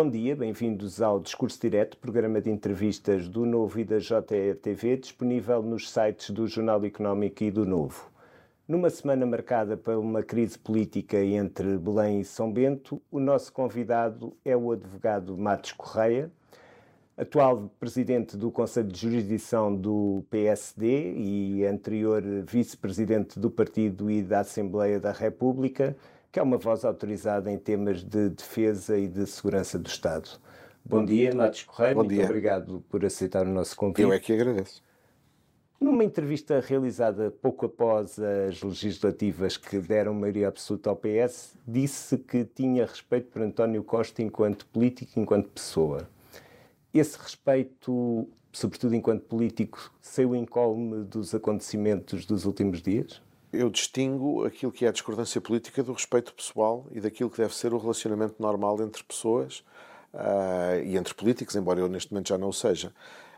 Bom dia, bem-vindos ao Discurso Direto, programa de entrevistas do Novo e da JETV, disponível nos sites do Jornal Económico e do Novo. Numa semana marcada por uma crise política entre Belém e São Bento, o nosso convidado é o advogado Matos Correia, atual presidente do Conselho de Jurisdição do PSD e anterior vice-presidente do Partido e da Assembleia da República, que é uma voz autorizada em temas de defesa e de segurança do Estado. Bom dia, Matos Correia, Bom muito dia. obrigado por aceitar o nosso convite. Eu é que agradeço. Numa entrevista realizada pouco após as legislativas que deram maioria absoluta ao PS, disse que tinha respeito por António Costa enquanto político, enquanto pessoa. Esse respeito, sobretudo enquanto político, saiu incólume dos acontecimentos dos últimos dias? Eu distingo aquilo que é a discordância política do respeito pessoal e daquilo que deve ser o relacionamento normal entre pessoas e entre políticos, embora eu neste momento já não o seja.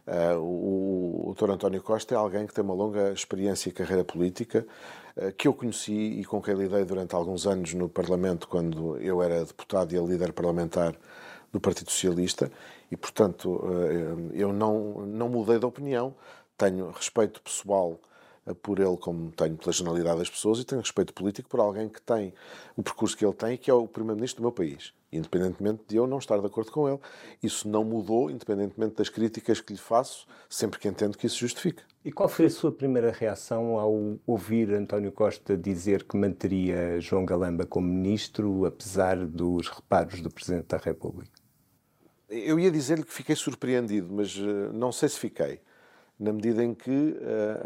O Dr. António Costa é alguém que tem uma longa experiência e carreira política, que eu conheci e com quem lidei durante alguns anos no Parlamento, quando eu era deputado e ele líder parlamentar do Partido Socialista, e, portanto, eu não mudei de opinião. Tenho respeito pessoal por ele, como tenho pela generalidade das pessoas, e tenho respeito político por alguém que tem o percurso que ele tem e que é o Primeiro-Ministro do meu país, independentemente de eu não estar de acordo com ele. Isso não mudou, independentemente das críticas que lhe faço, sempre que entendo que isso justifica. E qual foi a sua primeira reação ao ouvir António Costa dizer que manteria João Galamba como ministro, apesar dos reparos do Presidente da República? Eu ia dizer-lhe que fiquei surpreendido, mas não sei se fiquei, na medida em que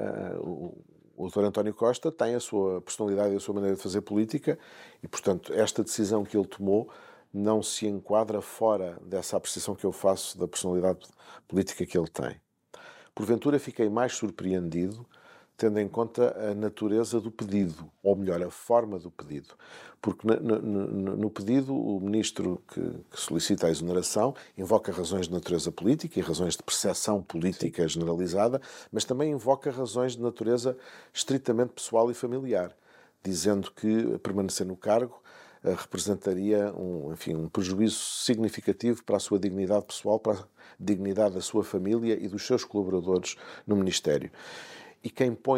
o Dr. António Costa tem a sua personalidade e a sua maneira de fazer política e, portanto, esta decisão que ele tomou não se enquadra fora dessa apreciação que eu faço da personalidade política que ele tem. Porventura, fiquei mais surpreendido tendo em conta a natureza do pedido, ou melhor, a forma do pedido. Porque no pedido, o ministro que solicita a exoneração invoca razões de natureza política e razões de percepção política generalizada, mas também invoca razões de natureza estritamente pessoal e familiar, dizendo que permanecer no cargo representaria um prejuízo significativo para a sua dignidade pessoal, para a dignidade da sua família e dos seus colaboradores no Ministério. E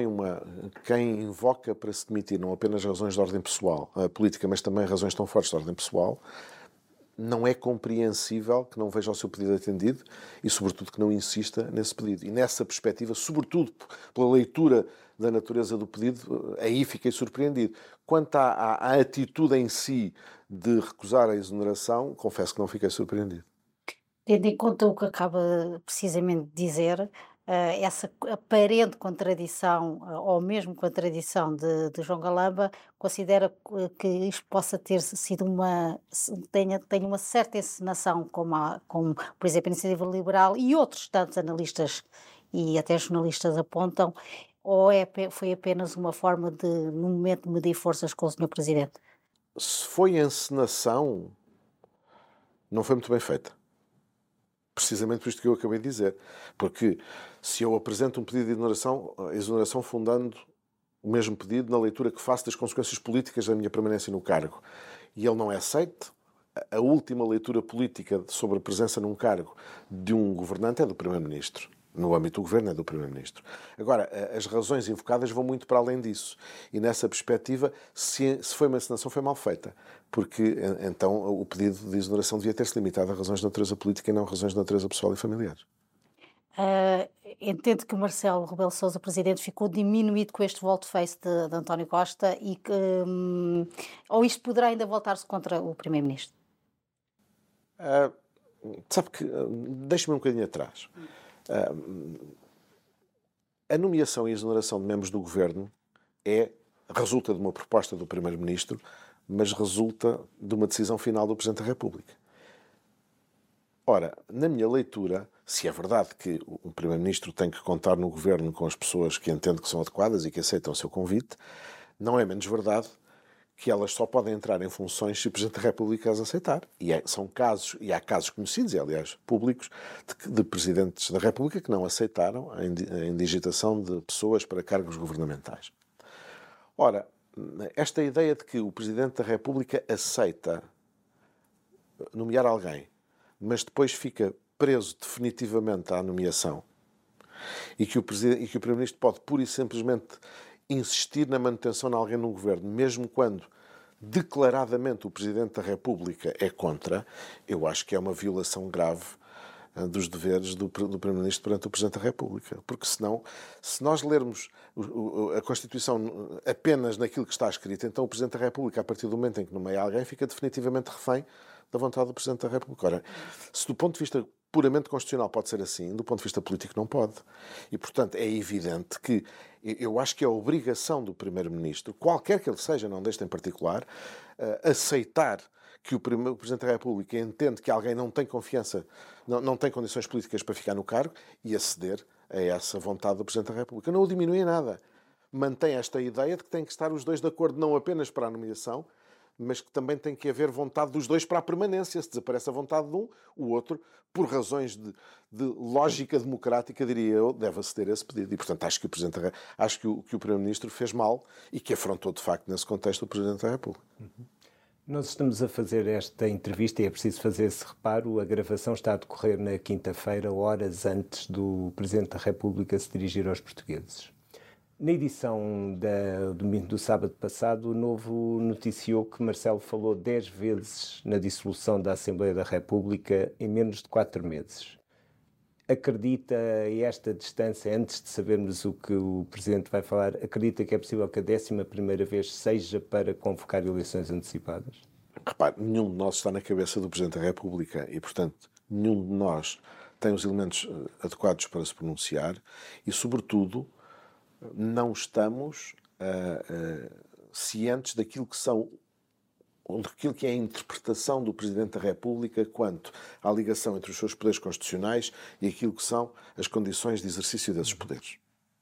quem invoca para se demitir não apenas razões de ordem pessoal, política, mas também razões tão fortes de ordem pessoal, não é compreensível que não veja o seu pedido atendido e, sobretudo, que não insista nesse pedido. E nessa perspectiva, sobretudo pela leitura da natureza do pedido, aí fiquei surpreendido. Quanto à atitude em si de recusar a exoneração, confesso que não fiquei surpreendido. Tendo em conta o que acaba precisamente de dizer, essa aparente contradição, ou mesmo contradição de João Galamba, considera que isto possa ter sido tenha uma certa encenação, como, por exemplo, a Iniciativa Liberal e outros tantos analistas e até jornalistas apontam, ou foi apenas uma forma de, no momento, medir forças com o Sr. Presidente? Se foi encenação, não foi muito bem feita. Precisamente por isto que eu acabei de dizer. Porque se eu apresento um pedido de exoneração fundando o mesmo pedido na leitura que faço das consequências políticas da minha permanência no cargo, e ele não é aceito, a última leitura política sobre a presença num cargo de um governante é do Primeiro-Ministro. No âmbito do governo é do Primeiro-Ministro. Agora, as razões invocadas vão muito para além disso. E nessa perspectiva, se foi uma encenação, foi mal feita. Porque, então, o pedido de exoneração devia ter-se limitado a razões de natureza política e não a razões de natureza pessoal e familiar. Entendo que o Marcelo Rebelo de Sousa, Presidente, ficou diminuído com este volte-face de António Costa e que, ou isto poderá ainda voltar-se contra o Primeiro-Ministro? Sabe que, deixe-me um bocadinho atrás. A nomeação e exoneração de membros do Governo resulta de uma proposta do Primeiro-Ministro, mas resulta de uma decisão final do Presidente da República. Ora, na minha leitura, se é verdade que o Primeiro-Ministro tem que contar no Governo com as pessoas que entende que são adequadas e que aceitam o seu convite, não é menos verdade que elas só podem entrar em funções se o Presidente da República as aceitar. São casos, e há casos conhecidos, e aliás públicos, de Presidentes da República que não aceitaram a indigitação de pessoas para cargos governamentais. Ora, esta ideia de que o Presidente da República aceita nomear alguém mas depois fica preso definitivamente à nomeação e que o Primeiro-Ministro pode pura e simplesmente insistir na manutenção de alguém no governo, mesmo quando declaradamente o Presidente da República é contra, eu acho que é uma violação grave dos deveres do Primeiro-Ministro perante o Presidente da República. Porque senão, se nós lermos a Constituição apenas naquilo que está escrito, então o Presidente da República, a partir do momento em que nomeia alguém, fica definitivamente refém da vontade do Presidente da República. Ora, se do ponto de vista puramente constitucional pode ser assim, do ponto de vista político não pode. E, portanto, é evidente que eu acho que é a obrigação do Primeiro-Ministro, qualquer que ele seja, não deste em particular, aceitar que o Presidente da República entende que alguém não tem confiança, não tem condições políticas para ficar no cargo e aceder a essa vontade do Presidente da República. Não o diminui em nada. Mantém esta ideia de que têm que estar os dois de acordo não apenas para a nomeação, mas que também tem que haver vontade dos dois para a permanência. Se desaparece a vontade de um, o outro, por razões de lógica democrática, diria eu, deve aceder a esse pedido. E, portanto, acho que o Primeiro-Ministro fez mal e que afrontou, de facto, nesse contexto, o Presidente da República. Nós estamos a fazer esta entrevista e é preciso fazer esse reparo. A gravação está a decorrer na quinta-feira, horas antes do Presidente da República se dirigir aos portugueses. Na edição do sábado passado, o Novo noticiou que Marcelo falou 10 vezes na dissolução da Assembleia da República em menos de 4 meses. Acredita, a esta distância, antes de sabermos o que o Presidente vai falar, acredita que é possível que a 11ª vez seja para convocar eleições antecipadas? Repare, nenhum de nós está na cabeça do Presidente da República e, portanto, nenhum de nós tem os elementos adequados para se pronunciar e, sobretudo, não estamos cientes daquilo que é a interpretação do Presidente da República quanto à ligação entre os seus poderes constitucionais e aquilo que são as condições de exercício desses poderes.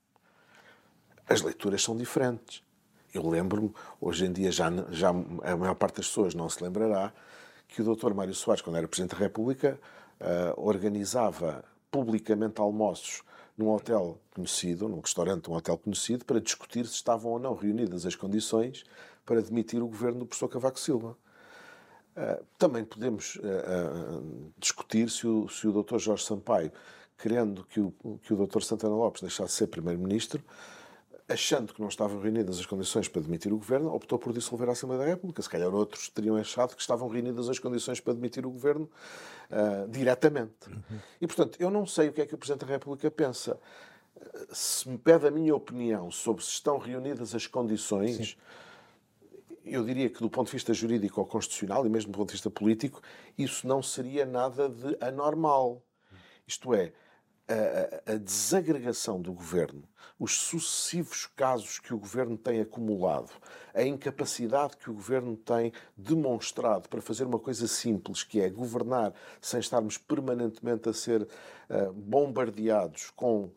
As leituras são diferentes. Eu lembro-me, hoje em dia já a maior parte das pessoas não se lembrará, que o Dr. Mário Soares, quando era Presidente da República, organizava publicamente almoços num hotel conhecido, num restaurante, num hotel conhecido, para discutir se estavam ou não reunidas as condições para demitir o governo do professor Cavaco Silva. Também podemos discutir se o Dr. Jorge Sampaio, querendo que o Dr. Santana Lopes deixasse de ser Primeiro-Ministro, achando que não estavam reunidas as condições para demitir o governo, optou por dissolver a Assembleia da República. Se calhar outros teriam achado que estavam reunidas as condições para demitir o governo diretamente. E, portanto, eu não sei o que é que o Presidente da República pensa. Se me pede a minha opinião sobre se estão reunidas as condições, sim, eu diria que do ponto de vista jurídico ou constitucional, e mesmo do ponto de vista político, isso não seria nada de anormal. Isto é, a desagregação do governo, os sucessivos casos que o governo tem acumulado, a incapacidade que o governo tem demonstrado para fazer uma coisa simples, que é governar sem estarmos permanentemente a ser bombardeados com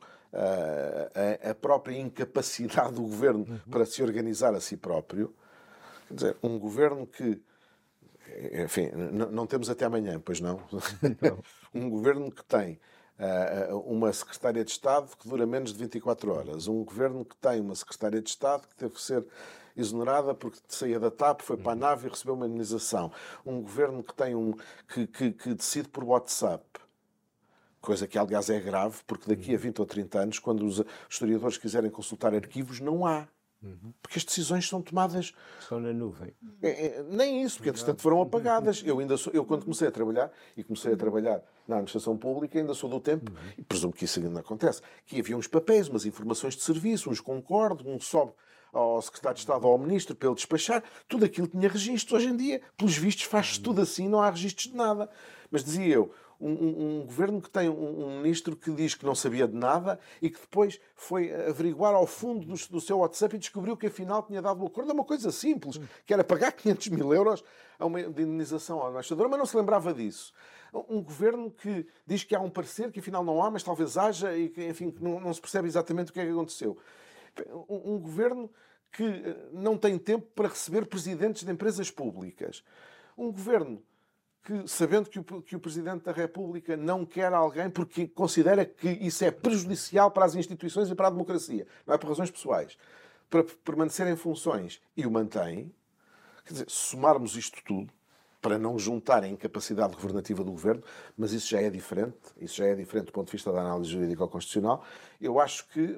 a própria incapacidade do governo para se organizar a si próprio. Quer dizer, um governo que, enfim, não temos até amanhã, pois não? Um governo que tem uma secretária de Estado que dura menos de 24 horas. Um governo que tem uma secretária de Estado que teve que ser exonerada porque saía da TAP, foi para a nave e recebeu uma indenização. Um governo que tem que decide por WhatsApp. Coisa que, aliás, é grave, porque daqui a 20 ou 30 anos, quando os historiadores quiserem consultar arquivos, não há. Porque as decisões são tomadas... São na nuvem. Nem isso, porque entretanto foram apagadas. Eu quando comecei a trabalhar, na administração pública, ainda sou do tempo, e presumo que isso ainda acontece, que havia uns papéis, umas informações de serviço, uns concordo, um sobe ao secretário de Estado ou ao ministro para ele despachar, tudo aquilo tinha registros. Hoje em dia, pelos vistos, faz-se tudo assim, não há registros de nada. Mas dizia eu, um governo que tem um ministro que diz que não sabia de nada e que depois foi averiguar ao fundo do seu WhatsApp e descobriu que afinal tinha dado o acordo a uma coisa simples, que era pagar 500 mil euros de indenização à embaixadora, mas não se lembrava disso. Um governo que diz que há um parecer, que afinal não há, mas talvez haja e que, enfim, não se percebe exatamente o que é que aconteceu. Um governo que não tem tempo para receber presidentes de empresas públicas. Um governo que, sabendo que o Presidente da República não quer alguém porque considera que isso é prejudicial para as instituições e para a democracia, não é por razões pessoais, para permanecer em funções, e o mantém. Quer dizer, se somarmos isto tudo, para não juntar a incapacidade governativa do Governo, mas isso já é diferente. Isso já é diferente do ponto de vista da análise jurídico-constitucional. Eu acho que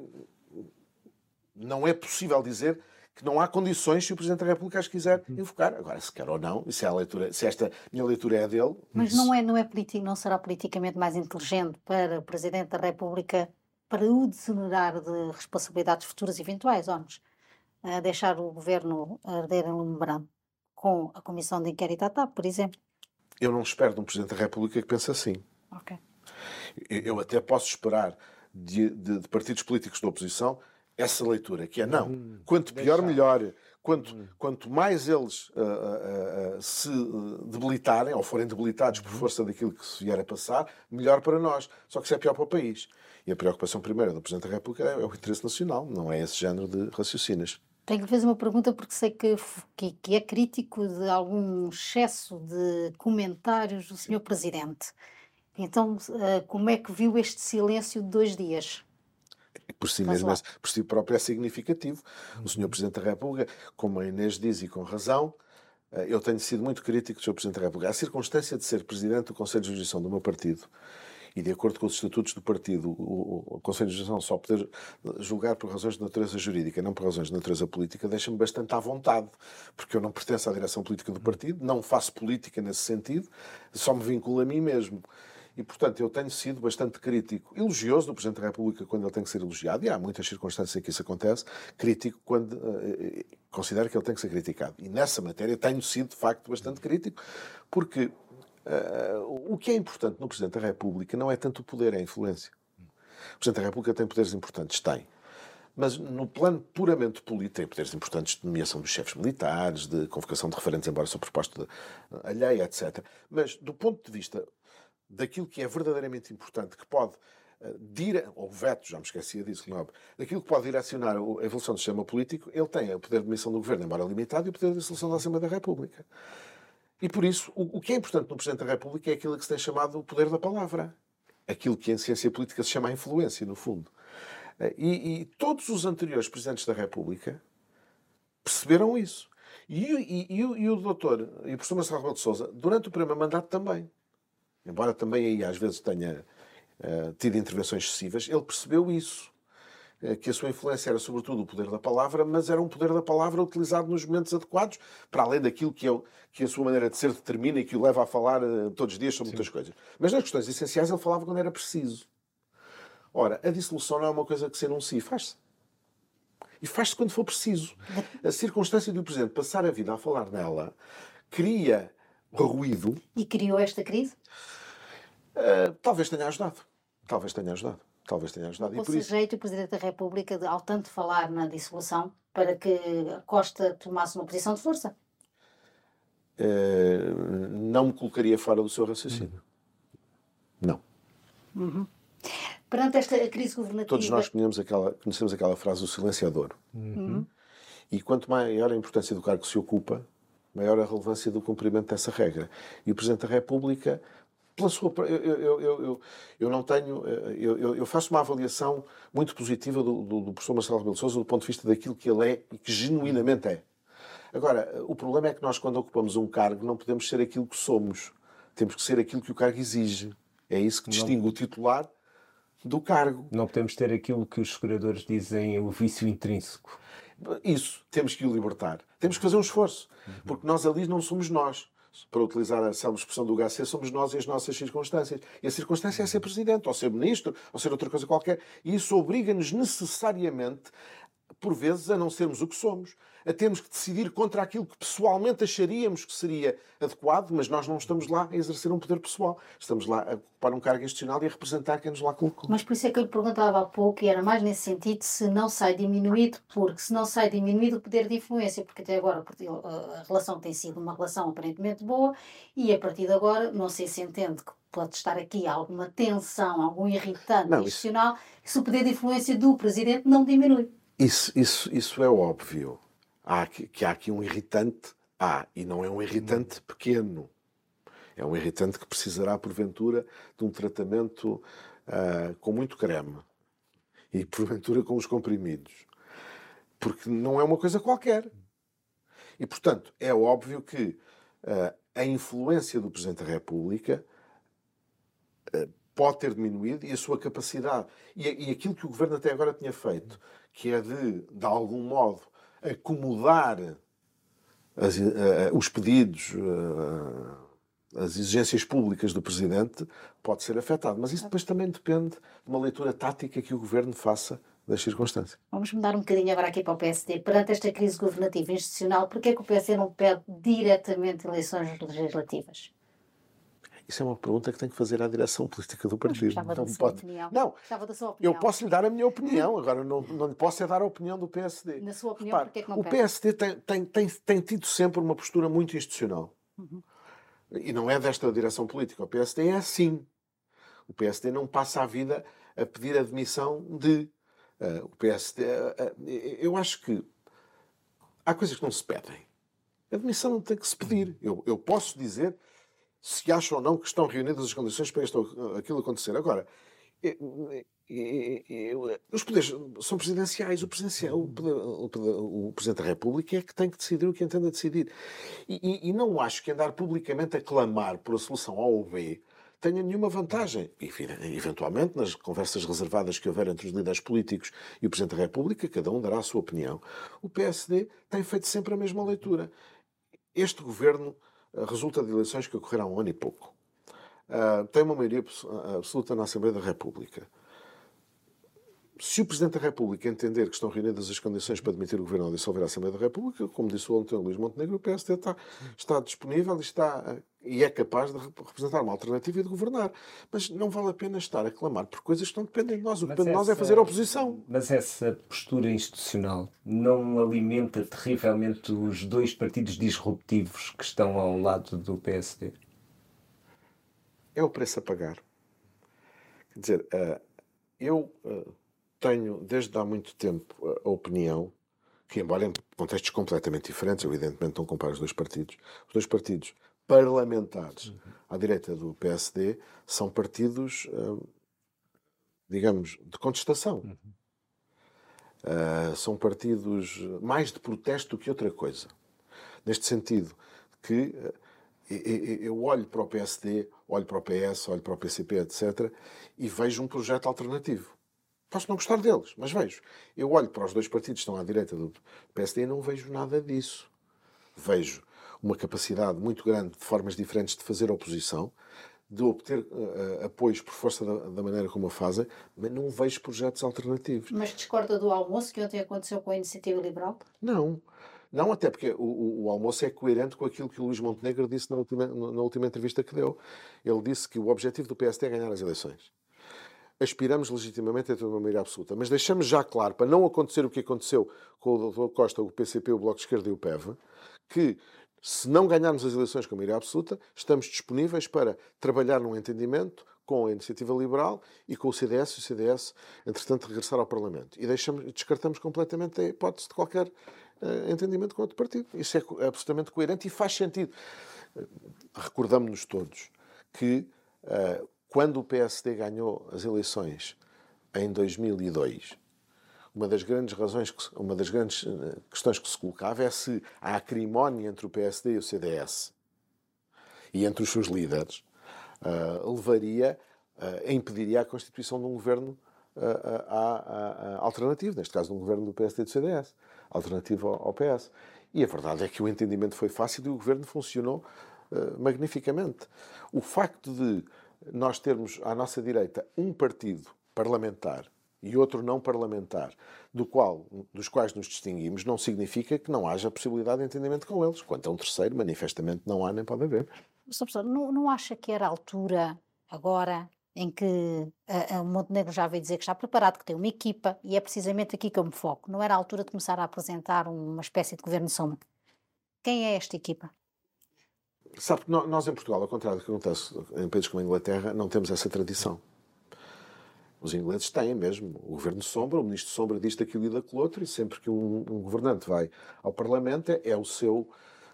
não é possível dizer que não há condições se o Presidente da República as quiser invocar. Agora, se quer ou não, e se esta minha leitura é a dele... Mas não será politicamente mais inteligente para o Presidente da República, para o desonerar de responsabilidades futuras eventuais, deixar o Governo arder em lume branco com a Comissão de Inquérito à TAP, por exemplo? Eu não espero de um Presidente da República que pense assim. Ok. Eu até posso esperar de partidos políticos da oposição essa leitura, que é não, quanto pior, melhor. Quanto mais eles se debilitarem, ou forem debilitados por força daquilo que se vier a passar, melhor para nós. Só que isso é pior para o país. E a preocupação primeira do Presidente da República é o interesse nacional, não é esse género de raciocínios. Tenho que lhe fazer uma pergunta porque sei que é crítico de algum excesso de comentários do Sr. Presidente. Então, como é que viu este silêncio de 2 dias? Por si mesmo, por si próprio é significativo. O Sr. Presidente da República, como a Inês diz e com razão, eu tenho sido muito crítico do Sr. Presidente da República. A circunstância de ser Presidente do Conselho de Jurisdição do meu partido e de acordo com os estatutos do partido, o Conselho de Jurisdição só poder julgar por razões de natureza jurídica, não por razões de natureza política, deixa-me bastante à vontade, porque eu não pertenço à direção política do partido, não faço política nesse sentido, só me vinculo a mim mesmo. E, portanto, eu tenho sido bastante crítico, elogioso do Presidente da República quando ele tem que ser elogiado, e há muitas circunstâncias em que isso acontece, crítico quando considero que ele tem que ser criticado. E nessa matéria tenho sido, de facto, bastante crítico, porque o que é importante no Presidente da República não é tanto o poder, é a influência. O Presidente da República tem poderes importantes, tem. Mas no plano puramente político, tem poderes importantes de nomeação dos chefes militares, de convocação de referentes, embora sob proposta alheia, etc. Mas do ponto de vista daquilo que é verdadeiramente importante, que pode ou veto, já me esquecia disso, não é? Daquilo que pode direcionar a evolução do sistema político, ele tem o poder de demissão do Governo, embora limitado, e o poder de dissolução da Assembleia da República. E por isso, o que é importante no Presidente da República é aquilo que se tem chamado o poder da palavra. Aquilo que em ciência política se chama a influência, no fundo. E todos os anteriores Presidentes da República perceberam isso. E o doutor, e o professor Marcelo Rebelo de Sousa, durante o primeiro mandato também. Embora também aí às vezes tenha tido intervenções excessivas, ele percebeu isso. Que a sua influência era sobretudo o poder da palavra, mas era um poder da palavra utilizado nos momentos adequados, para além daquilo que a sua maneira de ser determina e que o leva a falar todos os dias sobre muitas coisas. Mas nas questões essenciais ele falava quando era preciso. Ora, a dissolução não é uma coisa que se anuncia, faz-se. E faz-se quando for preciso. A circunstância de o Presidente passar a vida a falar nela cria ruído. E criou esta crise? Talvez tenha ajudado. Talvez tenha ajudado. Ou sujeito o Presidente da República, ao tanto falar na dissolução, para que Costa tomasse uma posição de força? Não me colocaria fora do seu raciocínio. Não. Uhum. Perante esta crise governativa... Todos nós conhecemos aquela frase, o silenciador. Uhum. E quanto maior a importância do cargo que se ocupa, maior a relevância do cumprimento dessa regra. E o Presidente da República... Eu faço uma avaliação muito positiva do professor Marcelo Rebelo de Sousa do ponto de vista daquilo que ele é e que genuinamente é. Agora, o problema é que nós, quando ocupamos um cargo, não podemos ser aquilo que somos. Temos que ser aquilo que o cargo exige. É isso que distingue o titular do cargo. Não podemos ter aquilo que os historiadores dizem o vício intrínseco. Isso, temos que o libertar. Temos que fazer um esforço, porque nós ali não somos nós. Para utilizar a expressão do HC, somos nós e as nossas circunstâncias. E a circunstância é ser Presidente, ou ser Ministro, ou ser outra coisa qualquer. E isso obriga-nos necessariamente, por vezes, a não sermos o que somos. A termos que decidir contra aquilo que pessoalmente acharíamos que seria adequado, mas nós não estamos lá a exercer um poder pessoal. Estamos lá a ocupar um cargo institucional e a representar quem nos lá colocou. Mas por isso é que eu lhe perguntava há pouco, e era mais nesse sentido, se não sai diminuído o poder de influência, porque até agora a relação tem sido uma relação aparentemente boa, e a partir de agora, não sei se entende que pode estar aqui alguma tensão, algum irritante institucional, se o poder de influência do Presidente não diminui. Isso é óbvio. Há aqui um irritante, e não é um irritante pequeno. É um irritante que precisará, porventura, de um tratamento com muito creme. E, porventura, com os comprimidos. Porque não é uma coisa qualquer. E, portanto, é óbvio que a influência do Presidente da República pode ter diminuído e a sua capacidade. E aquilo que o Governo até agora tinha feito, que é de algum modo, acomodar os pedidos, as exigências públicas do Presidente, pode ser afetado. Mas isso depois também depende de uma leitura tática que o Governo faça das circunstâncias. Vamos mudar um bocadinho agora aqui para o PSD. Perante esta crise governativa e institucional, porquê é que o PSD não pede diretamente eleições legislativas? Isso é uma pergunta que tem que fazer à direção política do partido. Gostava da sua opinião. Não, Gostava da sua opinião. eu posso lhe dar a minha opinião, agora não lhe posso é dar a opinião do PSD. Na sua opinião, Repare, porquê é que não o pede? PSD tem tido sempre uma postura muito institucional. E não é desta direção política. O PSD é assim. O PSD não passa a vida a pedir a demissão de... o PSD... eu acho que há coisas que não se pedem. A demissão não tem que se pedir. Eu posso dizer se acham ou não que estão reunidas as condições para aquilo acontecer. Agora, os poderes são presidenciais. O Presidente da República é que tem que decidir o que entenda decidir. E não acho que andar publicamente a clamar por a solução A ou B tenha nenhuma vantagem. Eventualmente, nas conversas reservadas que houver entre os líderes políticos e o Presidente da República, cada um dará a sua opinião. O PSD tem feito sempre a mesma leitura. Este governo resulta de eleições que ocorreram há um ano e pouco. Tem uma maioria absoluta na Assembleia da República. Se o Presidente da República entender que estão reunidas as condições para demitir o Governo ou dissolver a Assembleia da República, como disse o António Luís Montenegro, o PSD está disponível e é capaz de representar uma alternativa e de governar. Mas não vale a pena estar a clamar por coisas que não dependem de nós. O que depende de nós é fazer oposição. Mas essa postura institucional não alimenta terrivelmente os dois partidos disruptivos que estão ao lado do PSD? É o preço a pagar. Quer dizer, eu tenho, desde há muito tempo, a opinião que, embora em contextos completamente diferentes, eu evidentemente não comparo os dois partidos parlamentares à direita do PSD são partidos, digamos, de contestação. São partidos mais de protesto do que outra coisa. Neste sentido, que eu olho para o PSD, olho para o PS, olho para o PCP, etc., e vejo um projeto alternativo. Posso não gostar deles, mas vejo. Eu olho para os dois partidos que estão à direita do PSD e não vejo nada disso. Vejo uma capacidade muito grande de formas diferentes de fazer oposição, de obter apoios por força da maneira como a fazem, mas não vejo projetos alternativos. Mas discorda do almoço que ontem aconteceu com a Iniciativa Liberal? Não. Não, até porque o almoço é coerente com aquilo que o Luís Montenegro disse na última entrevista que deu. Ele disse que o objetivo do PSD é ganhar as eleições. Aspiramos legitimamente a ter uma maioria absoluta. Mas deixamos já claro, para não acontecer o que aconteceu com o Dr. Costa, o PCP, o Bloco de Esquerda e o PEV, que se não ganharmos as eleições com a maioria absoluta, estamos disponíveis para trabalhar num entendimento com a Iniciativa Liberal e com o CDS, e o CDS, entretanto, regressar ao Parlamento. E descartamos completamente a hipótese de qualquer entendimento com outro partido. Isso é absolutamente coerente e faz sentido. Recordamos-nos todos que quando o PSD ganhou as eleições em 2002, uma das grandes questões que se colocava é se a acrimónia entre o PSD e o CDS e entre os seus líderes impediria a constituição de um governo alternativo, neste caso de um governo do PSD e do CDS, alternativo ao PS. E a verdade é que o entendimento foi fácil e o governo funcionou magnificamente. O facto de nós termos à nossa direita um partido parlamentar e outro não parlamentar, dos quais nos distinguimos, não significa que não haja possibilidade de entendimento com eles. Quanto a um terceiro, manifestamente não há nem pode haver. Sr. Professor, não acha que era a altura, agora, em que o Montenegro já veio dizer que está preparado, que tem uma equipa, e é precisamente aqui que eu me foco, não era a altura de começar a apresentar uma espécie de governo sombra? Quem é esta equipa? Sabe que nós em Portugal, ao contrário do que acontece em países como a Inglaterra, não temos essa tradição. Os ingleses têm mesmo o governo sombra, o ministro sombra disto, aquilo e daquilo outro, e sempre que um governante vai ao Parlamento é o seu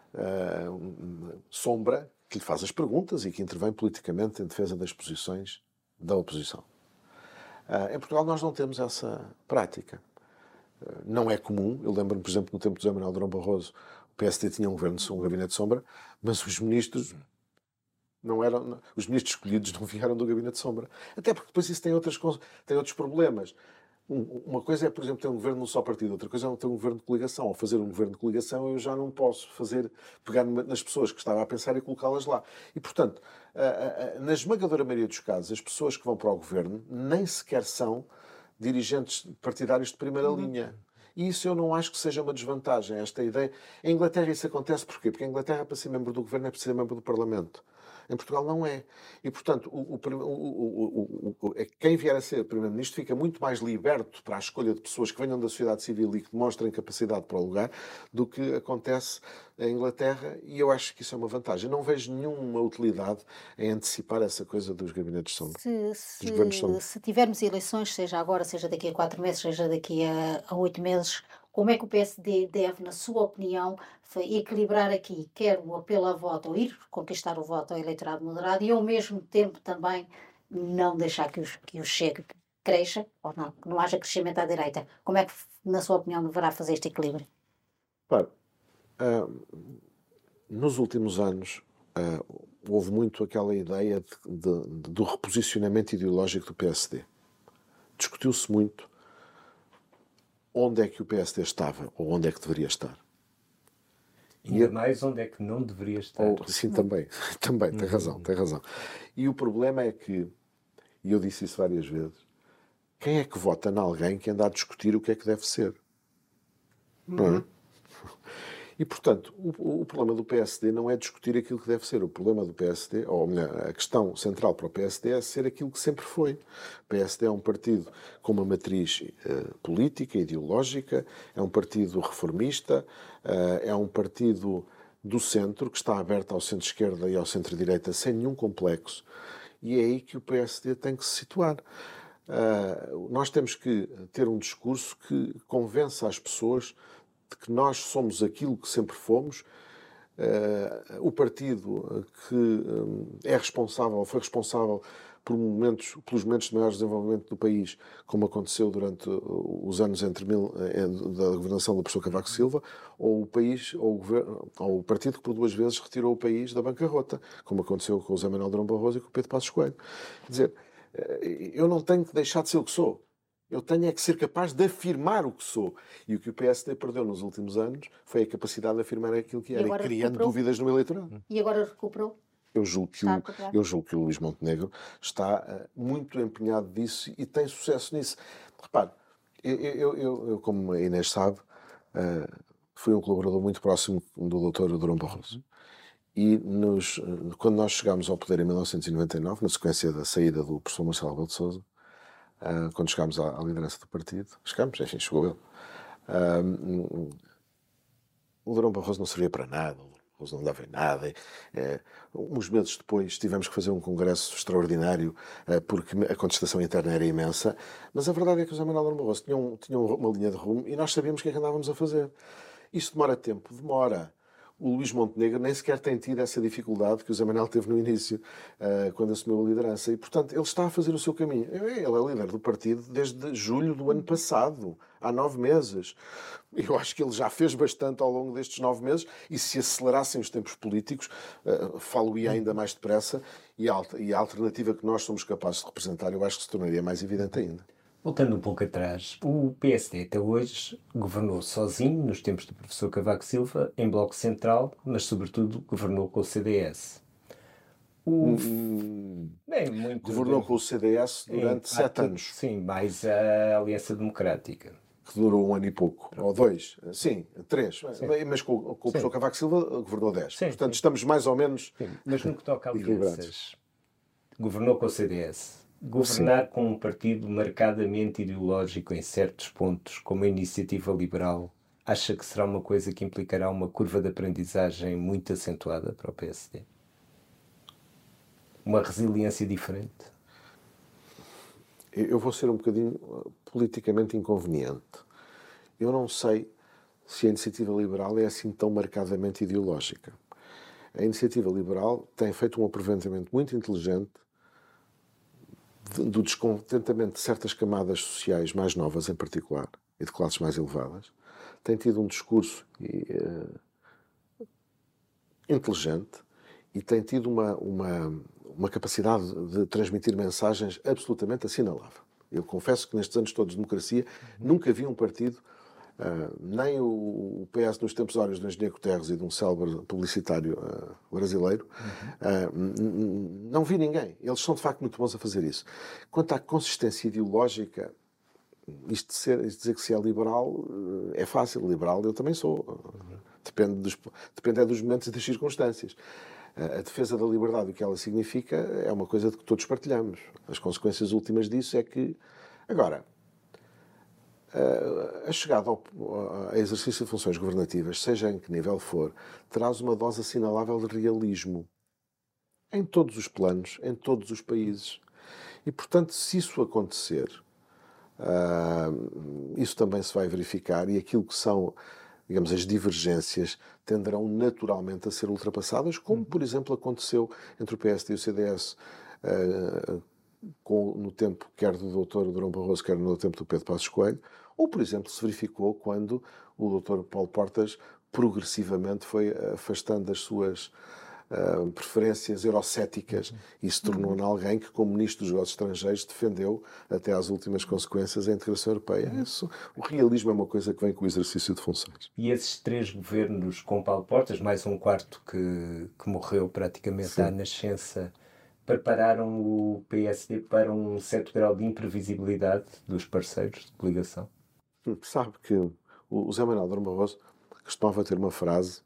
sombra que lhe faz as perguntas e que intervém politicamente em defesa das posições da oposição. Em Portugal nós não temos essa prática. Não é comum. Eu lembro-me, por exemplo, no tempo de José Manuel Durão Barroso, o PSD tinha um gabinete de sombra, mas os ministros não eram, os ministros escolhidos não vieram do gabinete de sombra. Até porque depois isso tem outros problemas. Uma coisa é, por exemplo, ter um governo de um só partido, outra coisa é ter um governo de coligação. Ao fazer um governo de coligação, eu já não posso pegar nas pessoas que estava a pensar e colocá-las lá. E, portanto, na esmagadora maioria dos casos, as pessoas que vão para o governo nem sequer são dirigentes partidários de primeira linha. E isso eu não acho que seja uma desvantagem, esta ideia. Em Inglaterra isso acontece porquê? Porque em Inglaterra, para ser membro do governo, é preciso ser membro do Parlamento. Em Portugal não é. E, portanto, quem vier a ser Primeiro-Ministro fica muito mais liberto para a escolha de pessoas que venham da sociedade civil e que demonstrem capacidade para o lugar do que acontece em Inglaterra, e eu acho que isso é uma vantagem. Não vejo nenhuma utilidade em antecipar essa coisa dos gabinetes de sombra. Se tivermos eleições, seja agora, seja daqui a 4 meses, seja daqui a 8 meses, como é que o PSD deve, na sua opinião, equilibrar aqui, quer o apelo a voto, ou ir conquistar o voto ao eleitorado moderado e, ao mesmo tempo, também não deixar que o Chega cresça, ou não, que não haja crescimento à direita? Como é que, na sua opinião, deverá fazer este equilíbrio? Claro, nos últimos anos houve muito aquela ideia do reposicionamento ideológico do PSD. Discutiu-se muito onde é que o PSD estava, ou onde é que deveria estar. Ainda mais onde é que não deveria estar. Sim, também, tem razão. E o problema é que, e eu disse isso várias vezes, quem é que vota em alguém que anda a discutir o que é que deve ser? Não é? E, portanto, o problema do PSD não é discutir aquilo que deve ser. O problema do PSD, ou melhor, a questão central para o PSD é ser aquilo que sempre foi. O PSD é um partido com uma matriz política, ideológica, é um partido reformista, é um partido do centro, que está aberto ao centro-esquerda e ao centro-direita sem nenhum complexo. E é aí que o PSD tem que se situar. Nós temos que ter um discurso que convença as pessoas de que nós somos aquilo que sempre fomos, o partido que é responsável, foi responsável pelos momentos de maior desenvolvimento do país, como aconteceu durante os anos da governação do professor Cavaco Silva, ou o partido que por 2 vezes retirou o país da bancarrota, como aconteceu com o José Manuel Durão Barroso e com o Pedro Passos Coelho. Quer dizer, eu não tenho que deixar de ser o que sou. Eu tenho é que ser capaz de afirmar o que sou. E o que o PSD perdeu nos últimos anos foi a capacidade de afirmar aquilo que era, e criando dúvidas no eleitorado. E agora recuperou? Eu julgo que o Luís Montenegro está muito empenhado nisso e tem sucesso nisso. Repare, eu como a Inês sabe, fui um colaborador muito próximo do Dr. Durão Barroso. E quando nós chegámos ao poder em 1999, na sequência da saída do professor Marcelo Rebelo de Sousa, quando chegámos à liderança do partido, chegou ele, o Durão Barroso não servia para nada, o Durão Barroso não dava em nada. Uns meses depois tivemos que fazer um congresso extraordinário porque a contestação interna era imensa, mas a verdade é que o José Manuel Durão Barroso tinha uma linha de rumo e nós sabíamos o que é que andávamos a fazer. Isto demora tempo, demora. O Luís Montenegro nem sequer tem tido essa dificuldade que o José Manuel teve no início, quando assumiu a liderança. E, portanto, ele está a fazer o seu caminho. Ele é líder do partido desde julho do ano passado, há 9 meses. Eu acho que ele já fez bastante ao longo destes 9 meses e se acelerassem os tempos políticos, falo-ia ainda mais depressa e a alternativa que nós somos capazes de representar, eu acho que se tornaria mais evidente ainda. Voltando um pouco atrás, o PSD até hoje governou sozinho, nos tempos do professor Cavaco Silva, em Bloco Central, mas sobretudo governou com o CDS. Governou com o CDS durante 7 anos. Sim, mais a Aliança Democrática. Que durou 1 ano e pouco, ou 2, sim, 3. Sim. Mas com o professor Cavaco Silva governou 10. Sim, portanto, estamos mais ou menos... Sim. Mas no que toca a alianças, governou com o CDS. Governar com um partido marcadamente ideológico em certos pontos, como a Iniciativa Liberal, acha que será uma coisa que implicará uma curva de aprendizagem muito acentuada para o PSD? Uma resiliência diferente? Eu vou ser um bocadinho politicamente inconveniente. Eu não sei se a Iniciativa Liberal é assim tão marcadamente ideológica. A Iniciativa Liberal tem feito um aproveitamento muito inteligente do descontentamento de certas camadas sociais mais novas, em particular, e de classes mais elevadas. Tem tido um discurso inteligente e tem tido uma capacidade de transmitir mensagens absolutamente assinalável. Eu confesso que nestes anos todos de democracia nunca vi um partido, nem o PS nos tempos áureos do engenheiro Guterres e de um célebre publicitário brasileiro, não vi ninguém. Eles são de facto muito bons a fazer isso. Quanto à consistência ideológica, isto de dizer que se é liberal é fácil. Liberal eu também sou. Depende dos momentos e das circunstâncias. A defesa da liberdade, o que ela significa, é uma coisa de que todos partilhamos. As consequências últimas disso é que... Agora, a chegada a exercício de funções governativas, seja em que nível for, traz uma dose assinalável de realismo. Em todos os planos, em todos os países. E, portanto, se isso acontecer, isso também se vai verificar e aquilo que são, digamos, as divergências tenderão naturalmente a ser ultrapassadas, como, por exemplo, aconteceu entre o PSD e o CDS no tempo quer do Dr. Durão Barroso, quer no tempo do Pedro Passos Coelho, ou, por exemplo, se verificou quando o Dr. Paulo Portas progressivamente foi afastando as suas preferências eurocéticas e se tornou em alguém que, como Ministro dos Negócios Estrangeiros, defendeu até às últimas consequências a integração europeia. O realismo é uma coisa que vem com o exercício de funções. E esses 3 governos com Paulo Portas, mais um quarto que morreu praticamente à nascença, prepararam o PSD para um certo grau de imprevisibilidade dos parceiros de coligação? Sabe que o José Manuel Durão Barroso costumava ter uma frase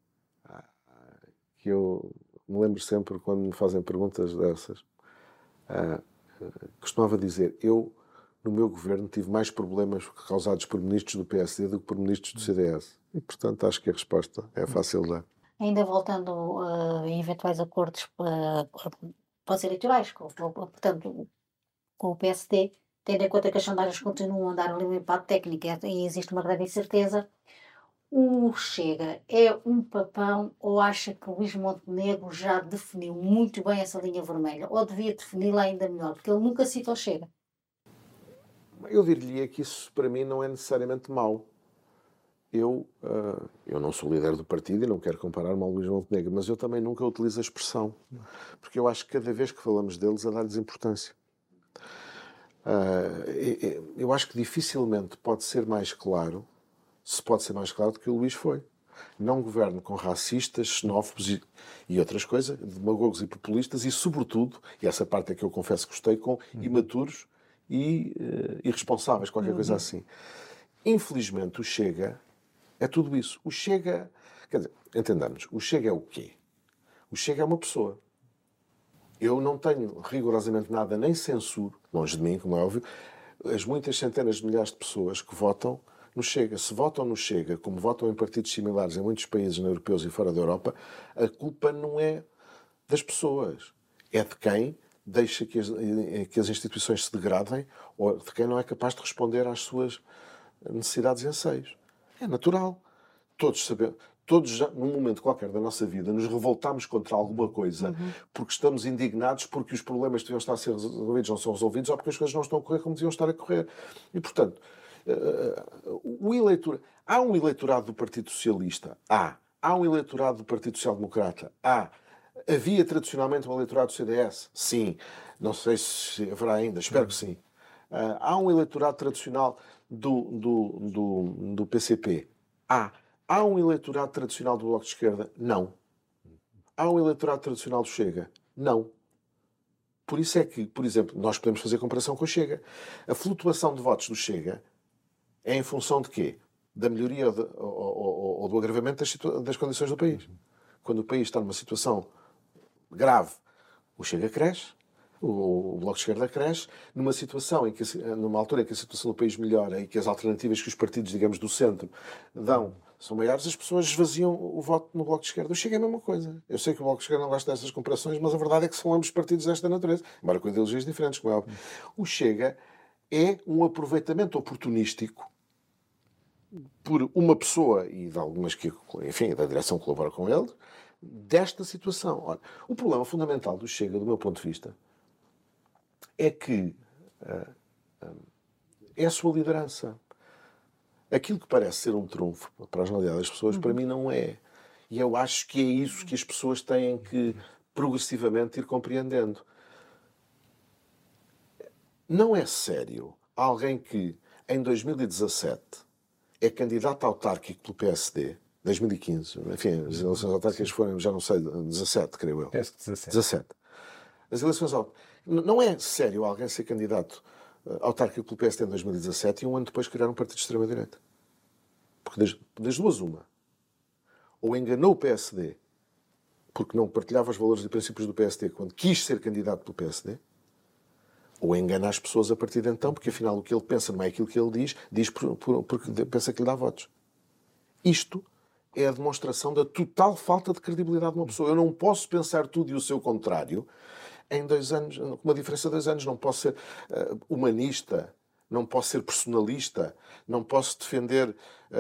que eu me lembro sempre quando me fazem perguntas dessas. Costumava dizer, eu, no meu governo, tive mais problemas causados por ministros do PSD do que por ministros do CDS. E, portanto, acho que a resposta é fácil de dar. Ainda voltando a eventuais acordos pós-eleitorais, portanto, com o PSD, tendo em conta que as sondagens continuam a dar ali um empate técnico e existe uma grande incerteza, o Chega é um papão ou acha que o Luís Montenegro já definiu muito bem essa linha vermelha? Ou devia defini-la ainda melhor? Porque ele nunca cita o Chega. Eu diria que isso, para mim, não é necessariamente mau. Eu não sou líder do partido e não quero comparar-me ao Luís Montenegro, mas eu também nunca utilizo a expressão, porque eu acho que cada vez que falamos deles a dar-lhes importância. Eu acho que dificilmente pode ser mais claro, se pode ser mais claro do que o Luís foi. Não governo com racistas, xenófobos e outras coisas, demagogos e populistas e, sobretudo, e essa parte é que eu confesso que gostei, com imaturos e irresponsáveis, qualquer coisa assim. Infelizmente, o Chega é tudo isso. O Chega, quer dizer, entendamos, o Chega é o quê? O Chega é uma pessoa. Eu não tenho rigorosamente nada, nem censuro, longe de mim, como é óbvio, as muitas centenas de milhares de pessoas que votam no Chega. Se votam no Chega, como votam em partidos similares em muitos países europeus e fora da Europa, a culpa não é das pessoas. É de quem deixa que as instituições se degradem ou de quem não é capaz de responder às suas necessidades e anseios. É natural. Todos sabemos. Todos, já, num momento qualquer da nossa vida, nos revoltamos contra alguma coisa porque estamos indignados porque os problemas que deviam estar a ser resolvidos não são resolvidos ou porque as coisas não estão a correr como deviam estar a correr. E, portanto, há um eleitorado do Partido Socialista? Há um eleitorado do Partido Social Democrata? Havia tradicionalmente um eleitorado do CDS? Sim. Não sei se haverá ainda, espero que sim. Há um eleitorado tradicional do PCP? Há um eleitorado tradicional do Bloco de Esquerda? Não. Há um eleitorado tradicional do Chega? Não. Por isso é que, por exemplo, nós podemos fazer comparação com o Chega. A flutuação de votos do Chega é em função de quê? Da melhoria ou do agravamento das condições do país. Quando o país está numa situação grave, o Chega cresce, o Bloco de Esquerda cresce, numa altura em que a situação do país melhora e que as alternativas que os partidos, digamos, do centro dão são maiores, as pessoas esvaziam o voto no Bloco de Esquerda. O Chega é a mesma coisa. Eu sei que o Bloco de Esquerda não gosta dessas comparações, mas a verdade é que são ambos partidos desta natureza, embora com ideologias diferentes, como é óbvio. O Chega é um aproveitamento oportunístico por uma pessoa e de algumas que, enfim, da direção que colabora com ele, desta situação. Ora, o problema fundamental do Chega, do meu ponto de vista, é que é a sua liderança. Aquilo que parece ser um trunfo para a generalidade das pessoas, para mim não é. E eu acho que é isso que as pessoas têm que progressivamente ir compreendendo. Não é sério alguém que, em 2017, é candidato autárquico pelo PSD, 2015, enfim, as eleições autárquicas foram, já não sei, 17, creio eu. Penso que 17. 17. As eleições autárquicas. Não é sério alguém ser candidato autárquico pelo PSD em 2017 e um ano depois criar um partido de extrema-direita. Porque das duas, uma. Ou enganou o PSD porque não partilhava os valores e princípios do PSD quando quis ser candidato pelo PSD, ou engana as pessoas a partir de então, porque afinal o que ele pensa não é aquilo que ele diz porque pensa que lhe dá votos. Isto é a demonstração da total falta de credibilidade de uma pessoa. Eu não posso pensar tudo e o seu contrário em 2 anos, com uma diferença de 2 anos. Não posso ser humanista, não posso ser personalista, não posso defender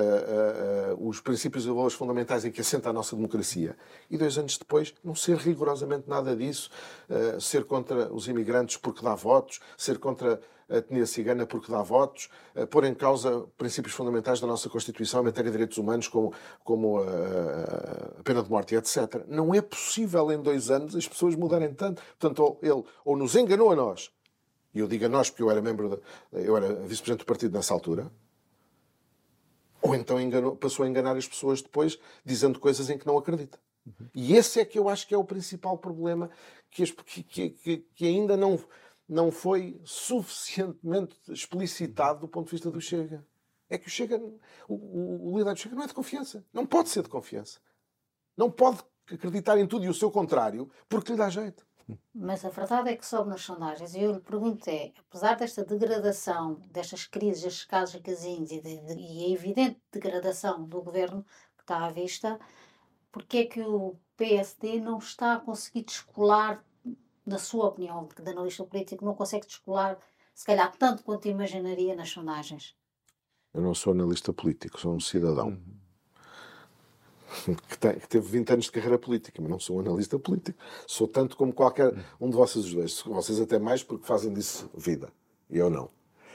os princípios e valores fundamentais em que assenta a nossa democracia. E 2 anos depois, não ser rigorosamente nada disso, ser contra os imigrantes porque dá votos, ser contra a etnia cigana porque dá votos, pôr em causa princípios fundamentais da nossa Constituição em matéria de direitos humanos, como a pena de morte, etc. Não é possível em 2 anos as pessoas mudarem tanto. Portanto, ele ou nos enganou a nós, e eu digo a nós porque eu era vice-presidente do partido nessa altura, ou então passou a enganar as pessoas depois, dizendo coisas em que não acredita. E esse é que eu acho que é o principal problema que ainda não foi suficientemente explicitado do ponto de vista do Chega. É que o Chega, o líder do Chega não é de confiança. Não pode ser de confiança. Não pode acreditar em tudo e o seu contrário porque lhe dá jeito. Mas a verdade é que sobe nas sondagens. E eu lhe pergunto apesar desta degradação, destas crises, estes casos de casinhos e a evidente degradação do governo que está à vista, porque é que o PSD não está a conseguir descolar, na sua opinião, de analista político, não consegue descolar, se calhar, tanto quanto imaginaria nas sondagens? Eu não sou analista político, sou um cidadão. Que teve 20 anos de carreira política, mas não sou um analista político. Sou tanto como qualquer um de vocês dois. Vocês até mais porque fazem disso vida. E eu não.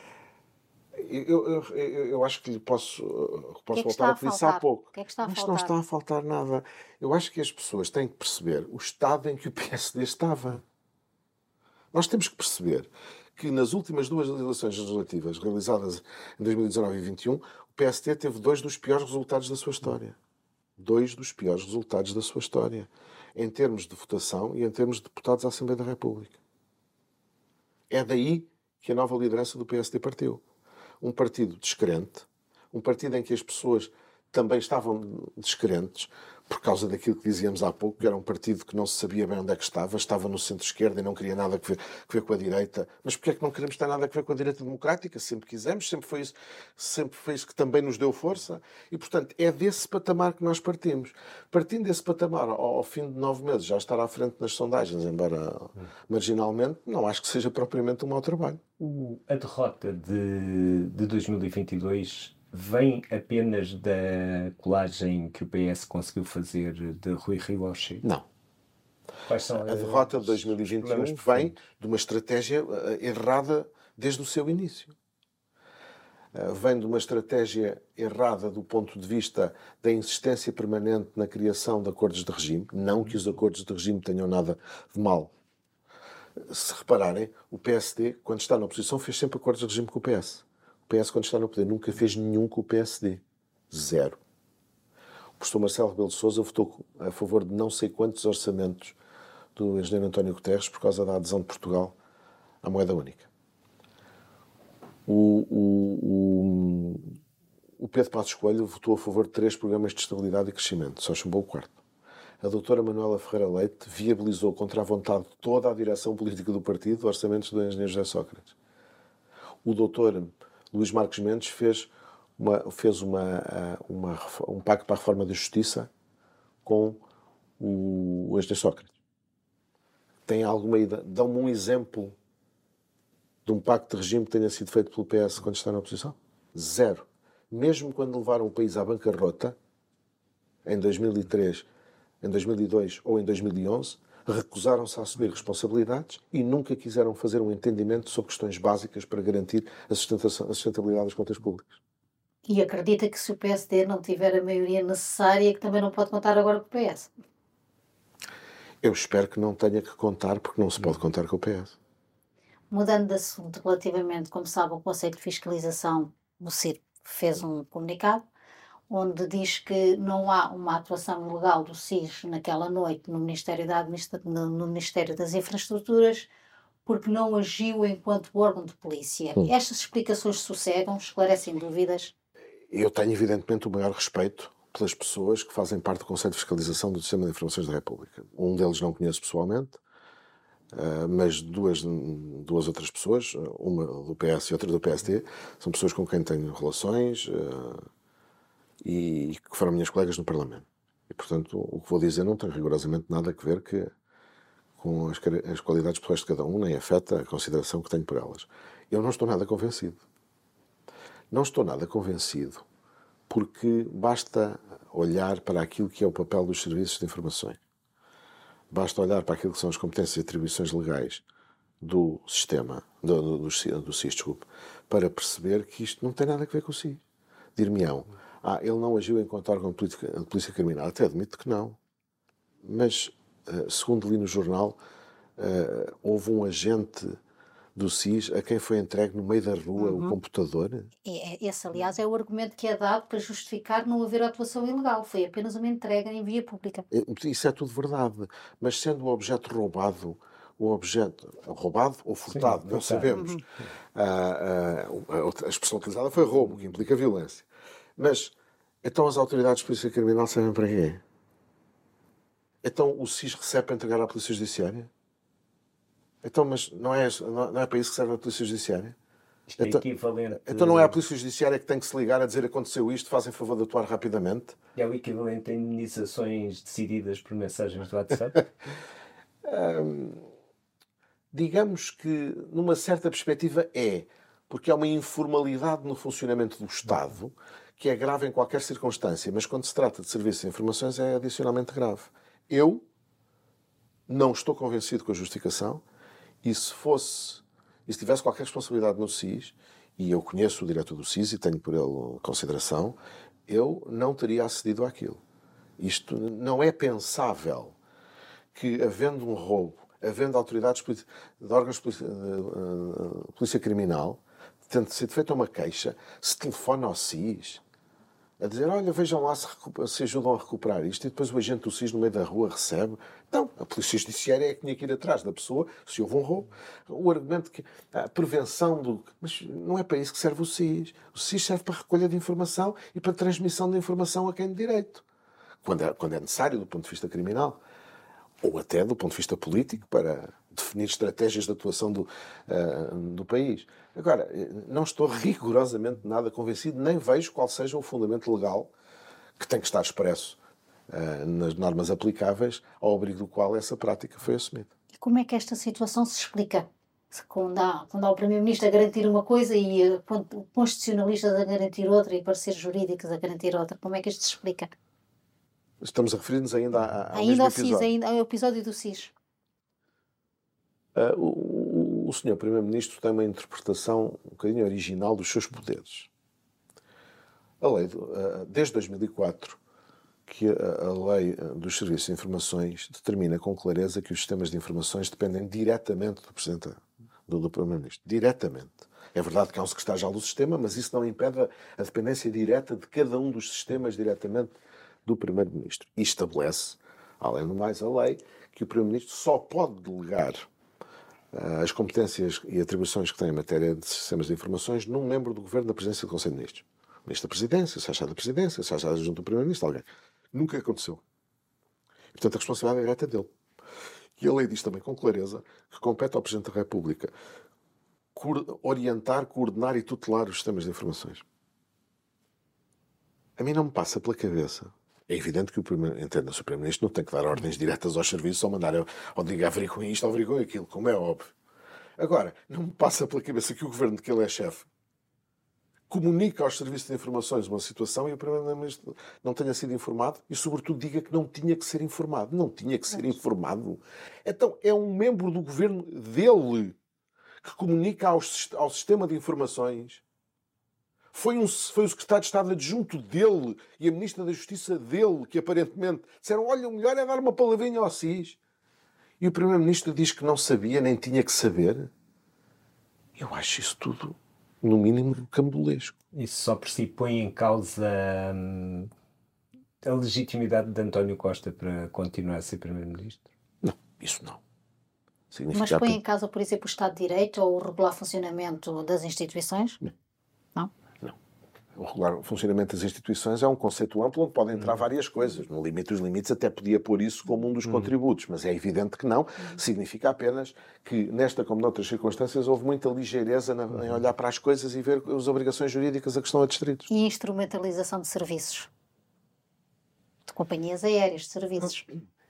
Eu acho que lhe posso voltar ao que disse há pouco. O que é que está a Mas faltar? não está a faltar nada. Eu acho que as pessoas têm que perceber o estado em que o PSD estava. Nós temos que perceber que nas últimas 2 eleições legislativas realizadas em 2019 e 2021, o PSD teve 2 dos piores resultados da sua história. 2 dos piores resultados da sua história, em termos de votação e em termos de deputados à Assembleia da República. É daí que a nova liderança do PSD partiu. Um partido descrente, um partido em que as pessoas também estavam descrentes, por causa daquilo que dizíamos há pouco, que era um partido que não se sabia bem onde é que estava no centro-esquerda e não queria nada a ver com a direita. Mas porquê é que não queremos ter nada a ver com a direita democrática? Sempre quisemos, sempre foi isso que também nos deu força. E, portanto, é desse patamar que nós partimos. Partindo desse patamar, ao fim de 9 meses, já estar à frente nas sondagens, embora marginalmente, não acho que seja propriamente um mau trabalho. A derrota de 2022 vem apenas da colagem que o PS conseguiu fazer de Rui Rio ao Chega? Não. Quais são A derrota de 2021 vem de uma estratégia errada desde o seu início. Vem de uma estratégia errada do ponto de vista da insistência permanente na criação de acordos de regime. Não que os acordos de regime tenham nada de mal. Se repararem, o PSD, quando está na oposição, fez sempre acordos de regime com o PS. O PS, quando está no poder, nunca fez nenhum com o PSD. 0. O professor Marcelo Rebelo de Sousa votou a favor de não sei quantos orçamentos do engenheiro António Guterres por causa da adesão de Portugal à moeda única. O Pedro Passos Coelho votou a favor de 3 programas de estabilidade e crescimento, só chumbou o 4º. A doutora Manuela Ferreira Leite viabilizou, contra a vontade de toda a direção política do partido, orçamentos do engenheiro José Sócrates. O doutor Luís Marcos Mendes fez um pacto para a reforma da justiça com o engenheiro Sócrates. Tem alguma ideia? Dão-me um exemplo de um pacto de regime que tenha sido feito pelo PS quando está na oposição? 0. Mesmo quando levaram o país à bancarrota, em 2003, em 2002 ou em 2011, recusaram-se a assumir responsabilidades e nunca quiseram fazer um entendimento sobre questões básicas para garantir a sustentabilidade das contas públicas. E acredita que se o PSD não tiver a maioria necessária, que também não pode contar agora com o PS? Eu espero que não tenha que contar, porque não se pode contar com o PS. Mudando de assunto, relativamente, como sabe, o Conselho de Fiscalização, o CIR, fez um comunicado onde diz que não há uma atuação ilegal do SIS naquela noite no no Ministério das Infraestruturas, porque não agiu enquanto órgão de polícia. Estas explicações sossegam, esclarecem dúvidas? Eu tenho, evidentemente, o maior respeito pelas pessoas que fazem parte do Conselho de Fiscalização do Sistema de Informações da República. Um deles não conheço pessoalmente, mas duas outras pessoas, uma do PS e outra do PSD, são pessoas com quem tenho relações e que foram minhas colegas no Parlamento. E, portanto, o que vou dizer não tem rigorosamente nada a ver com as qualidades pessoais de cada um, nem afeta a consideração que tenho por elas. Eu não estou nada convencido. Não estou nada convencido porque basta olhar para aquilo que é o papel dos serviços de informações. Basta olhar para aquilo que são as competências e atribuições legais do sistema, do SIS, desculpe, para perceber que isto não tem nada a ver com o SIS. Dir-me-ão, ele não agiu enquanto órgão de polícia criminal. Até admito que não. Mas, segundo li no jornal, houve um agente do SIS a quem foi entregue no meio da rua o computador. Esse, aliás, é o argumento que é dado para justificar não haver atuação ilegal. Foi apenas uma entrega em via pública. Isso é tudo verdade. Mas sendo o objeto roubado, roubado ou furtado, Sim, não sabemos. A expressão utilizada foi roubo, que implica violência. Mas, então as autoridades de polícia criminal sabem para quê? Então o SIS recebe para entregar à Polícia Judiciária? Então, mas não é para isso que serve a Polícia Judiciária? Isto é equivalente... Então não é a Polícia Judiciária que tem que se ligar a dizer aconteceu isto, fazem favor de atuar rapidamente? É o equivalente a indemnizações decididas por mensagens do WhatsApp? Digamos que, numa certa perspectiva, porque há uma informalidade no funcionamento do Estado que é grave em qualquer circunstância, mas quando se trata de serviços de informações é adicionalmente grave. Eu não estou convencido com a justificação e se tivesse qualquer responsabilidade no SIS, e eu conheço o diretor do SIS e tenho por ele consideração, eu não teria acedido àquilo. Isto não é pensável que, havendo um roubo, havendo autoridades de órgãos de polícia criminal, tendo sido feita uma queixa, se telefona ao SIS a dizer, olha, vejam lá se ajudam a recuperar isto, e depois o agente do SIS no meio da rua recebe. Não, a Polícia Judiciária é que tinha que ir atrás da pessoa se houve um roubo. O argumento que a prevenção Mas não é para isso que serve o SIS. O SIS serve para recolha de informação e para transmissão de informação a quem de direito. Quando é necessário do ponto de vista criminal. Ou até do ponto de vista político, para definir estratégias de atuação do país. Agora, não estou rigorosamente nada convencido, nem vejo qual seja o fundamento legal que tem que estar expresso nas normas aplicáveis, ao abrigo do qual essa prática foi assumida. E como é que esta situação se explica? Quando há o Primeiro-Ministro a garantir uma coisa e constitucionalistas a garantir outra e pareceres jurídicos a garantir outra, como é que isto se explica? Estamos a referir-nos ainda ao Ainda mesmo ao episódio. SIS, ainda ao episódio do SIS. O Sr. Primeiro-Ministro tem uma interpretação um bocadinho original dos seus poderes. A lei, desde 2004, que a lei dos serviços de informações determina com clareza que os sistemas de informações dependem diretamente do Presidente do Primeiro-Ministro. Diretamente. É verdade que há um secretário-geral do sistema, mas isso não impede a dependência direta de cada um dos sistemas diretamente do Primeiro-Ministro. E estabelece, além do mais, a lei que o Primeiro-Ministro só pode delegar as competências e atribuições que tem em matéria de sistemas de informações num membro do Governo da Presidência do Conselho de Ministros. Ministro da Presidência, Secretário da Presidência, Secretário Adjunto do Primeiro-Ministro, alguém. Nunca aconteceu. E, portanto, a responsabilidade é direta dele. E a lei diz também com clareza que compete ao Presidente da República orientar, coordenar e tutelar os sistemas de informações. A mim não me passa pela cabeça. É evidente que o Primeiro-Ministro não tem que dar ordens diretas aos serviços ou mandar ou diga averiguem isto ou averiguem aquilo, como é óbvio. Agora, não me passa pela cabeça que o governo de que ele é chefe comunica aos serviços de informações uma situação e o Primeiro-Ministro não tenha sido informado e, sobretudo, diga que não tinha que ser informado. Não tinha que ser informado. Então, é um membro do governo dele que comunica ao sistema de informações Foi o secretário de Estado adjunto dele e a ministra da Justiça dele que aparentemente disseram: olha, o melhor é dar uma palavrinha ao SIS. E o primeiro-ministro diz que não sabia, nem tinha que saber. Eu acho isso tudo, no mínimo, cambolesco. Isso só por si põe em causa a legitimidade de António Costa para continuar a ser primeiro-ministro? Não, isso não. Mas põe em causa, por exemplo, o Estado de Direito ou o regular funcionamento das instituições? Não. Não? Não. O regular funcionamento das instituições é um conceito amplo onde podem entrar várias coisas. No limite dos limites até podia pôr isso como um dos contributos, mas é evidente que não. Significa apenas que, nesta como noutras circunstâncias, houve muita ligeireza em olhar para as coisas e ver as obrigações jurídicas a que estão adstritos. E instrumentalização de serviços? De companhias aéreas, de serviços?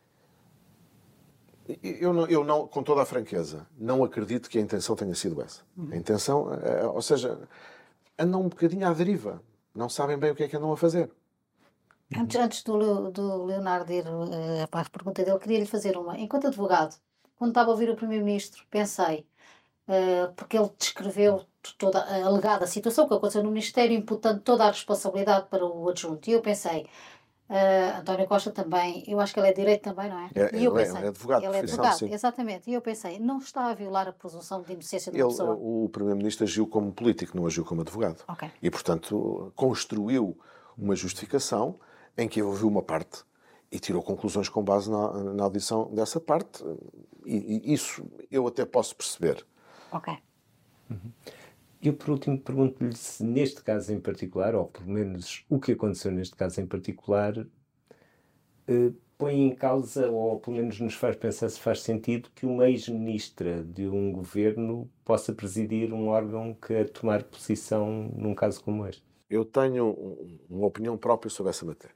Eu não, com toda a franqueza, não acredito que a intenção tenha sido essa. A intenção, ou seja, andam um bocadinho à deriva. Não sabem bem o que é que andam a fazer. Antes do Leonardo ir para a pergunta dele, queria-lhe fazer uma. Enquanto advogado, quando estava a ouvir o Primeiro-Ministro, pensei, porque ele descreveu toda a alegada situação que aconteceu no Ministério, imputando toda a responsabilidade para o adjunto. E eu pensei, António Costa também, eu acho que ele é de direito também, não é? E eu pensei, é advogado, ele é profissão, advogado, sim. exatamente. E eu pensei, não está a violar a presunção de inocência de uma pessoa? O Primeiro-Ministro agiu como político, não agiu como advogado. Ok. E, portanto, construiu uma justificação em que ouviu uma parte e tirou conclusões com base na audição dessa parte. E isso eu até posso perceber. Ok. Eu, por último, pergunto-lhe se neste caso em particular, ou pelo menos o que aconteceu neste caso em particular, põe em causa, ou pelo menos nos faz pensar se faz sentido, que uma ex-ministra de um governo possa presidir um órgão que a tomar posição num caso como este. Eu tenho uma opinião própria sobre essa matéria.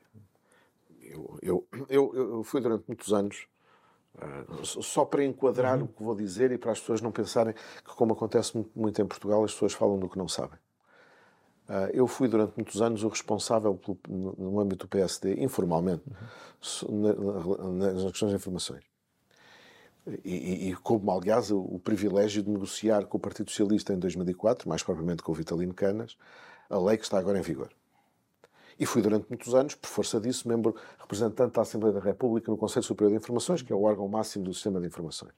Eu fui durante muitos anos, só para enquadrar o que vou dizer e para as pessoas não pensarem que, como acontece muito em Portugal, as pessoas falam do que não sabem. Eu fui durante muitos anos o responsável no âmbito do PSD, informalmente, nas questões de informações. E como, aliás, o privilégio de negociar com o Partido Socialista em 2004, mais propriamente com o Vitalino Canas, a lei que está agora em vigor. E fui durante muitos anos, por força disso, membro representante da Assembleia da República no Conselho Superior de Informações, que é o órgão máximo do sistema de informações.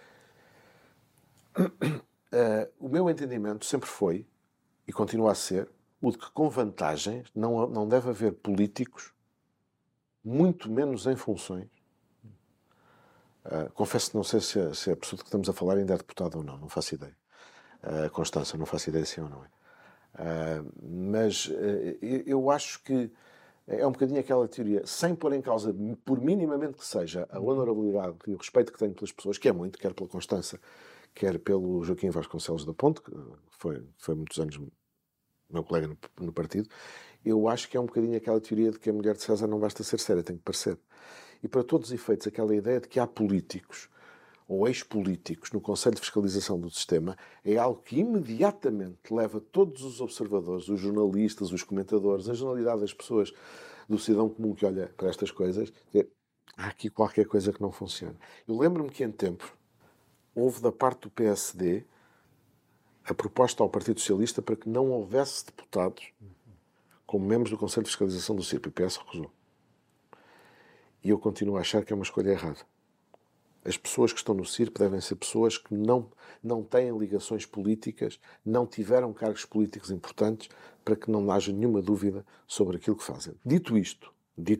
O meu entendimento sempre foi, e continua a ser, o de que com vantagens não deve haver políticos, muito menos em funções. Confesso que não sei se a pessoa que estamos a falar ainda é deputada ou não faço ideia. Constança, não faço ideia se é ou não é. Mas eu acho que é um bocadinho aquela teoria, sem pôr em causa, por minimamente que seja, a honorabilidade e o respeito que tenho pelas pessoas, que é muito, quer pela Constança, quer pelo Joaquim Vasconcelos da Ponte, que foi muitos anos meu colega no partido. Eu acho que é um bocadinho aquela teoria de que a mulher de César não basta ser séria, tem que parecer. E para todos os efeitos, aquela ideia de que há políticos ou ex-políticos no Conselho de Fiscalização do Sistema é algo que imediatamente leva todos os observadores, os jornalistas, os comentadores, a generalidade das pessoas do cidadão comum que olha para estas coisas, há aqui qualquer coisa que não funciona. Eu lembro-me que em tempos houve da parte do PSD a proposta ao Partido Socialista para que não houvesse deputados como membros do Conselho de Fiscalização do CIRP. O PS recusou. E eu continuo a achar que é uma escolha errada. As pessoas que estão no CIRP devem ser pessoas que não têm ligações políticas, não tiveram cargos políticos importantes, para que não haja nenhuma dúvida sobre aquilo que fazem. Dito isto,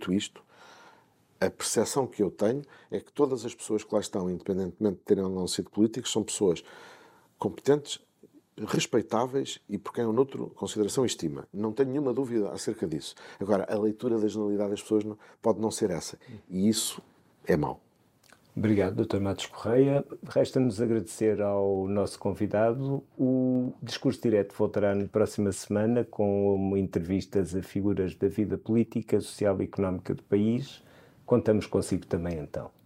a percepção que eu tenho é que todas as pessoas que lá estão, independentemente de terem ou não sido políticos, são pessoas competentes, respeitáveis e por quem o noutro consideração e estima. Não tenho nenhuma dúvida acerca disso. Agora, a leitura da generalidade das pessoas pode não ser essa. E isso é mau. Obrigado, Dr. Matos Correia. Resta-nos agradecer ao nosso convidado. O Discurso Direto voltará na próxima semana com entrevistas a figuras da vida política, social e económica do país. Contamos consigo também então.